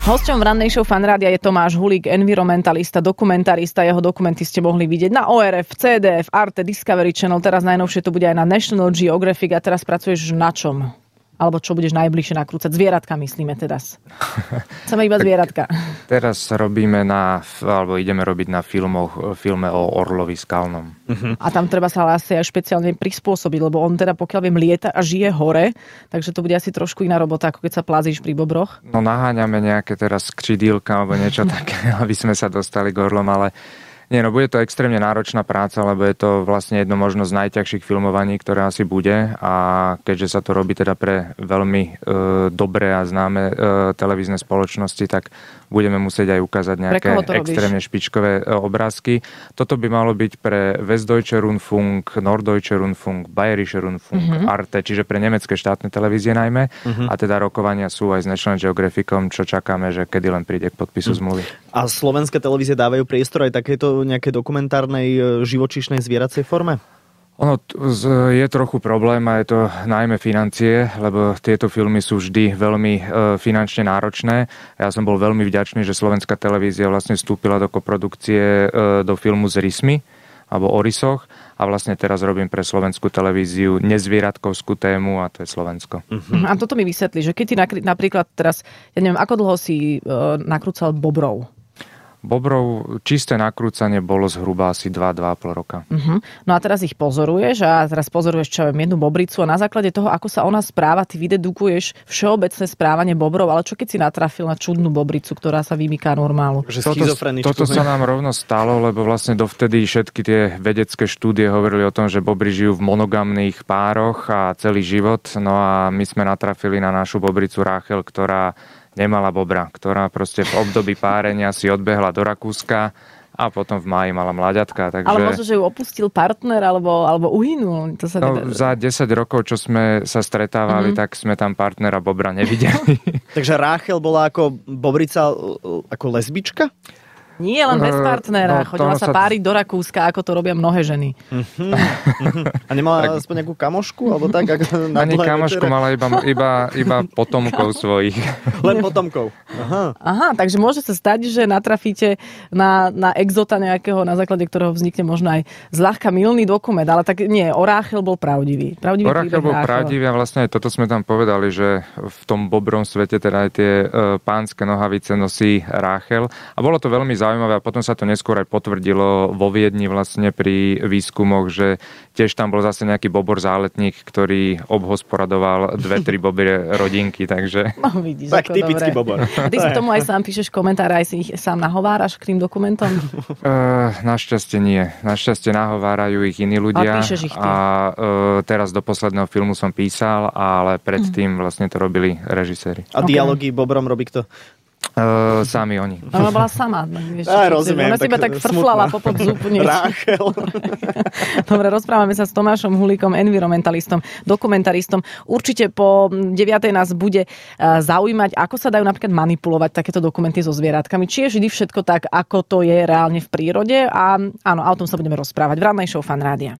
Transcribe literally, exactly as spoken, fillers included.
Hosťom v rannej show Fan Rádia je Tomáš Hulík, environmentalista, dokumentarista. Jeho dokumenty ste mohli vidieť na ó er ef, cé dé ef, Arte, Discovery Channel. Teraz najnovšie to bude aj na National Geographic. A teraz pracuješ na čom? Alebo čo budeš najbližšie nakrúcať? Zvieratka myslíme teraz. Chceme iba zvieratka. Teraz robíme na, alebo ideme robiť na filmoch, filme o orlovi skalnom. Uh-huh. A tam treba sa ale asi aj špeciálne prispôsobiť, lebo on teda, pokiaľ viem, lieta a žije hore, takže to bude asi trošku iná robota, ako keď sa plázíš pri bobroch. No naháňame nejaké teraz skřidílka alebo niečo také, aby sme sa dostali k orlom, ale nie, no bude to extrémne náročná práca, lebo je to vlastne jedno možno z najťažších filmovaní, ktoré asi bude, a keďže sa to robí teda pre veľmi e, dobré a známe e, televízne spoločnosti, tak budeme musieť aj ukázať nejaké extrémne špičkové e, obrázky. Toto by malo byť pre Westdeutsche Rundfunk, Norddeutsche Rundfunk, Bayerische Rundfunk, mm-hmm. Arte, čiže pre nemecké štátne televízie najmä. Mm-hmm. A teda rokovania sú aj s National Geographicom, čo čakáme, že kedy len príde k podpisu mm. zmluvy. A slovenské televízie dávajú priestor aj takéto nejaké dokumentárnej živočíšnej zvieracej forme? Ono je trochu problém a je to najmä financie, lebo tieto filmy sú vždy veľmi finančne náročné. Ja som bol veľmi vďačný, že slovenská televízia vlastne vstúpila do koprodukcie do filmu s rysmi alebo o rysoch, a vlastne teraz robím pre slovenskú televíziu nezvieratkovskú tému, a to je Slovensko. Uh-huh. A toto mi vysvetlí, že keď ty napríklad teraz, ja neviem, ako dlho si uh, nakrúcal bobrov? Bobrov čisté nakrúcanie bolo zhruba asi dva až dva a pol roka. Uh-huh. No a teraz ich pozoruješ a teraz pozoruješ čo viem, jednu bobricu, a na základe toho, ako sa ona správa, ty vydedukuješ všeobecné správanie bobrov, ale čo keď si natrafil na čudnú bobricu, ktorá sa vymyká normálu? Toto, toto sa nám rovno stalo, lebo vlastne dovtedy všetky tie vedecké štúdie hovorili o tom, že bobry žijú v monogamných pároch a celý život. No a my sme natrafili na našu bobricu Ráchel, ktorá nemala bobra, ktorá proste v období párenia si odbehla do Rakúska a potom v máji mala mláďatka. Takže... Ale možno, že ju opustil partner alebo, alebo uhynul. To sa no, za desať rokov, čo sme sa stretávali, mm-hmm. tak sme tam partnera bobra nevideli. Takže Ráchel bola ako bobrica, ako lesbička? Nie, len bez partnera. No, chodila sa páriť do Rakúska, ako to robia mnohé ženy. Uh-huh. Uh-huh. A nemala tak... aspoň nejakú kamošku? Alebo tak, ani kamošku, mala iba, iba, iba potomkov svojich. Len potomkov. Aha. Aha, takže môže sa stať, že natrafíte na, na exota nejakého, na základe ktorého vznikne možno aj zľahka mylný dokument. Ale tak nie, o Ráchel bol pravdivý. pravdivý o Ráchel bol pravdivý a vlastne aj toto sme tam povedali, že v tom bobrom svete teda aj tie uh, pánske nohavice nosí Ráchel. A bolo to veľmi zaujímavé. Zaujímavé, a potom sa to neskôr aj potvrdilo vo Viedni vlastne pri výskumoch, že tiež tam bol zase nejaký bobor záletník, ktorý obhospodaroval dve, tri bobry rodinky, takže... No vidíš, tak typický bobor. A ty si tomu aj sám píšeš komentáre, aj si ich sám nahováraš k tým dokumentom? Uh, našťastie nie. Našťastie nahovárajú ich iní ľudia. A píšeš ich ty? A uh, teraz do posledného filmu som písal, ale predtým vlastne to robili režiséri. A okay. Dialógy bobrom robí kto? Uh, sami oni. Ona bola sama. No, vieš, Á, rozumiem. Ona si iba tak frflala po podzupu niečo. Ráchel. Dobre, rozprávame sa s Tomášom Hulíkom, environmentalistom, dokumentaristom. Určite po deviatej nás bude zaujímať, ako sa dajú napríklad manipulovať takéto dokumenty so zvieratkami. Či je vždy všetko tak, ako to je reálne v prírode. A áno, a o tom sa budeme rozprávať v rannej show Fan Rádia.